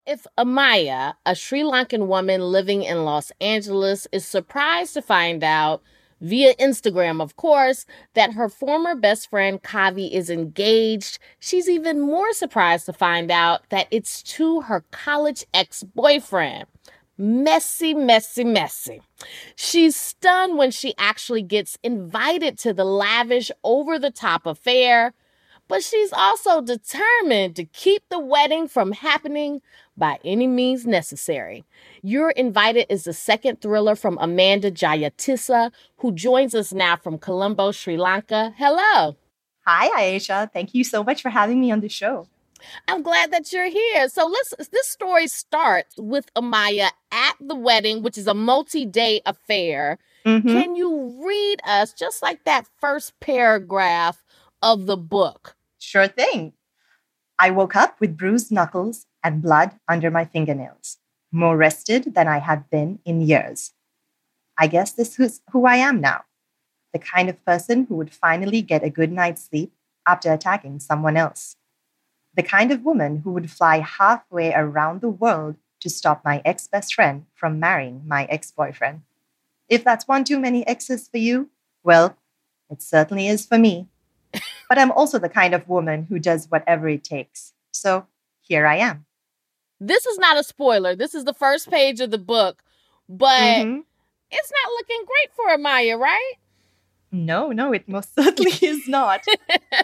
If Amaya, a Sri Lankan woman living in Los Angeles, is surprised to find out, via Instagram, of course, that her former best friend Kavi is engaged, she's even more surprised to find out that it's to her college ex-boyfriend. Messy, messy, messy. She's stunned when she actually gets invited to the lavish, over-the-top affair, but she's also determined to keep the wedding from happening by any means necessary. You're Invited is the second thriller from Amanda Jayatissa, who joins us now from Colombo, Sri Lanka. Hello. Hi, Aisha. Thank you so much for having me on the show. I'm glad that you're here. So this story starts with Amaya at the wedding, which is a multi-day affair. Mm-hmm. Can you read us just like that first paragraph of the book? Sure thing. I woke up with bruised knuckles and blood under my fingernails, more rested than I had been in years. I guess this is who I am now, the kind of person who would finally get a good night's sleep after attacking someone else. The kind of woman who would fly halfway around the world to stop my ex-best friend from marrying my ex-boyfriend. If that's one too many exes for you, well, it certainly is for me. But I'm also the kind of woman who does whatever it takes. So here I am. This is not a spoiler. This is the first page of the book, but it's not looking great for Amaya, right? No, it most certainly is not. So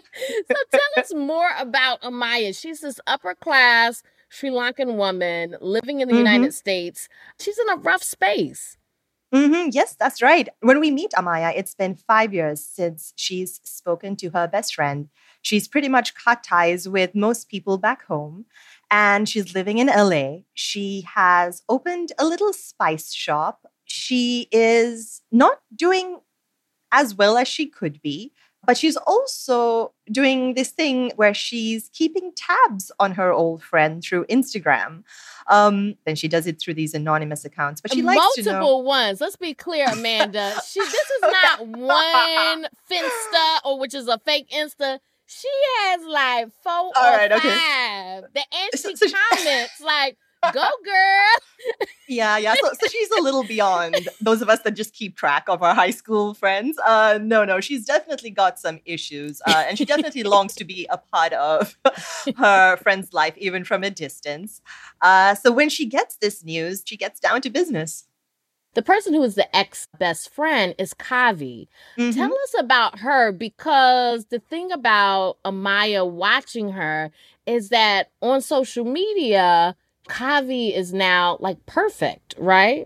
tell us more about Amaya. She's this upper class Sri Lankan woman living in the United States. She's in a rough space. Yes, that's right. When we meet Amaya, it's been 5 years since she's spoken to her best friend. She's pretty much cut ties with most people back home, and she's living in LA. She has opened a little spice shop. She is not doing as well as she could be, but she's also doing this thing where she's keeping tabs on her old friend through Instagram. And she does it through these anonymous accounts, but she likes to know multiple ones. Let's be clear, Amanda. This is not one Finsta, or which is a fake Insta. She has like 4 or 5. Okay. And she comments like, "Go girl." Yeah. So she's a little beyond those of us that just keep track of our high school friends. No, she's definitely got some issues. And she definitely longs to be a part of her friend's life, even from a distance. So when she gets this news, she gets down to business. The person who is the ex-best friend is Kavi. Tell us about her, because the thing about Amaya watching her is that on social media, Kavi is now like perfect, right?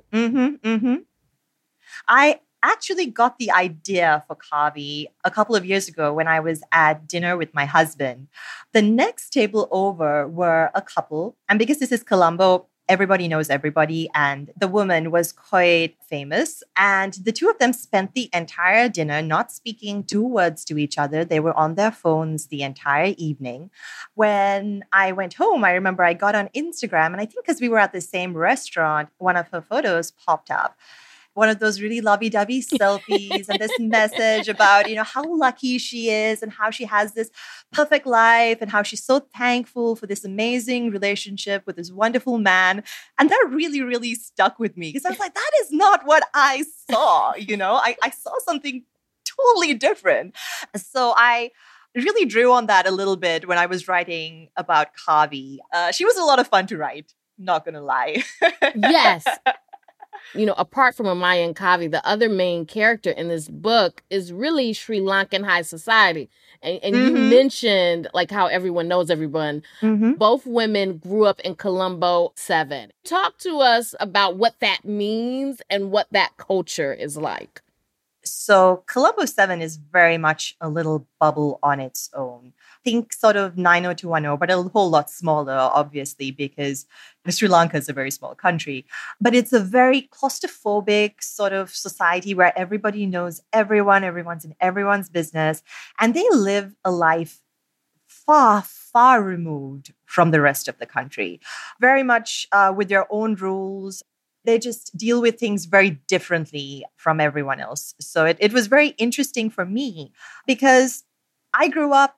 I actually got the idea for Kavi a couple of years ago when I was at dinner with my husband. The next table over were a couple, and because this is Colombo, everybody knows everybody, and the woman was quite famous. And the two of them spent the entire dinner not speaking 2 words to each other. They were on their phones the entire evening. When I went home, I remember I got on Instagram, and I think because we were at the same restaurant, one of her photos popped up. One of those really lovey-dovey selfies and this message about, how lucky she is and how she has this perfect life and how she's so thankful for this amazing relationship with this wonderful man. And that really, really stuck with me because I was like, that is not what I saw. I saw something totally different. So I really drew on that a little bit when I was writing about Kavi. She was a lot of fun to write, not going to lie. Yes. Apart from Amaya and Kavi, the other main character in this book is really Sri Lankan high society. And you mentioned like how everyone knows everyone. Both women grew up in Colombo 7. Talk to us about what that means and what that culture is like. So Colombo 7 is very much a little bubble on its own. Think sort of 90210, but a whole lot smaller, obviously, because Sri Lanka is a very small country. But it's a very claustrophobic sort of society where everybody knows everyone, everyone's in everyone's business, and they live a life far, far removed from the rest of the country. Very much with their own rules. They just deal with things very differently from everyone else. So it was very interesting for me because I grew up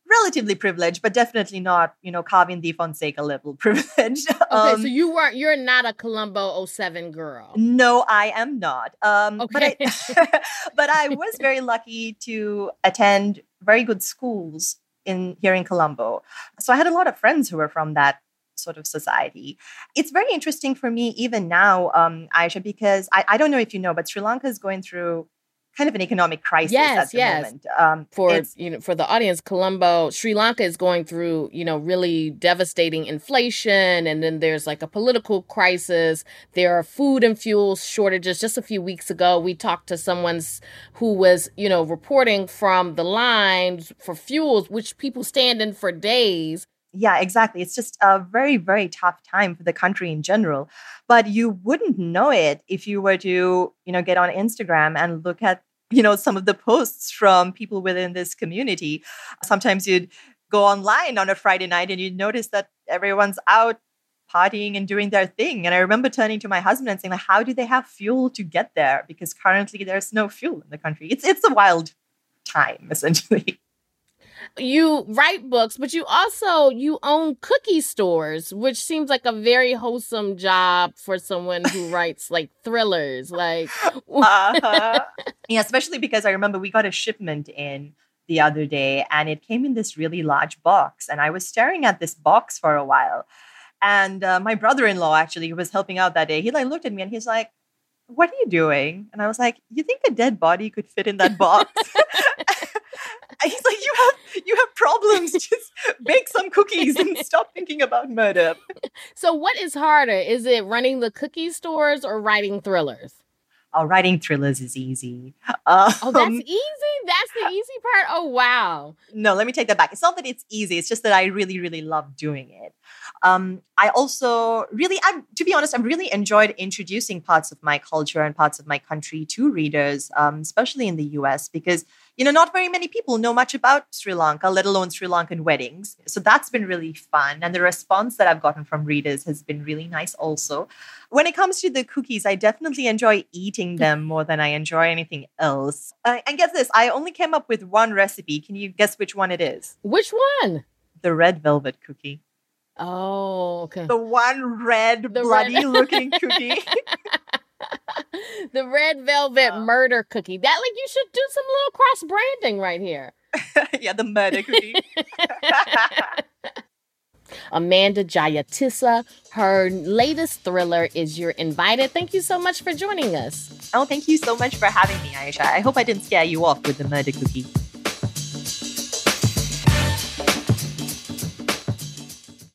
relatively privileged, but definitely not, Carvin de Fonseca level privileged. Okay, so you're not a Colombo '07 girl. No, I am not. Okay. But I was very lucky to attend very good schools here in Colombo. So I had a lot of friends who were from that sort of society. It's very interesting for me even now, Aisha, because I don't know if you know, but Sri Lanka is going through kind of an economic crisis at the moment. For the audience, Sri Lanka is going through, really devastating inflation. And then there's like a political crisis. There are food and fuel shortages. Just a few weeks ago, we talked to someone who was, reporting from the lines for fuels, which people stand in for days. Yeah, exactly. It's just a very, very tough time for the country in general. But you wouldn't know it if you were to, get on Instagram and look at, some of the posts from people within this community. Sometimes you'd go online on a Friday night and you'd notice that everyone's out partying and doing their thing. And I remember turning to my husband and saying, like, how do they have fuel to get there? Because currently there's no fuel in the country. It's a wild time, essentially. You write books, but you own cookie stores, which seems like a very wholesome job for someone who writes like thrillers. Like, Yeah, especially because I remember we got a shipment in the other day and it came in this really large box. And I was staring at this box for a while. And my brother-in-law, actually, who was helping out that day, he looked at me and he's like, "What are you doing?" And I was like, "You think a dead body could fit in that box?" He's like, you have problems. Just bake some cookies and stop thinking about murder. So what is harder? Is it running the cookie stores or writing thrillers? Oh, writing thrillers is easy. That's easy? That's the easy part? Oh, wow. No, let me take that back. It's not that it's easy. It's just that I really, really love doing it. I also to be honest, I've really enjoyed introducing parts of my culture and parts of my country to readers, especially in the US, because not very many people know much about Sri Lanka, let alone Sri Lankan weddings. So that's been really fun. And the response that I've gotten from readers has been really nice also. When it comes to the cookies, I definitely enjoy eating them more than I enjoy anything else. And guess this, I only came up with one recipe. Can you guess which one it is? Which one? The red velvet cookie. Oh, okay. The one bloody-looking cookie. The red velvet murder cookie. That, you should do some little cross-branding right here. Yeah, the murder cookie. Amanda Jayatissa, her latest thriller is You're Invited. Thank you so much for joining us. Oh, thank you so much for having me, Aisha. I hope I didn't scare you off with the murder cookie.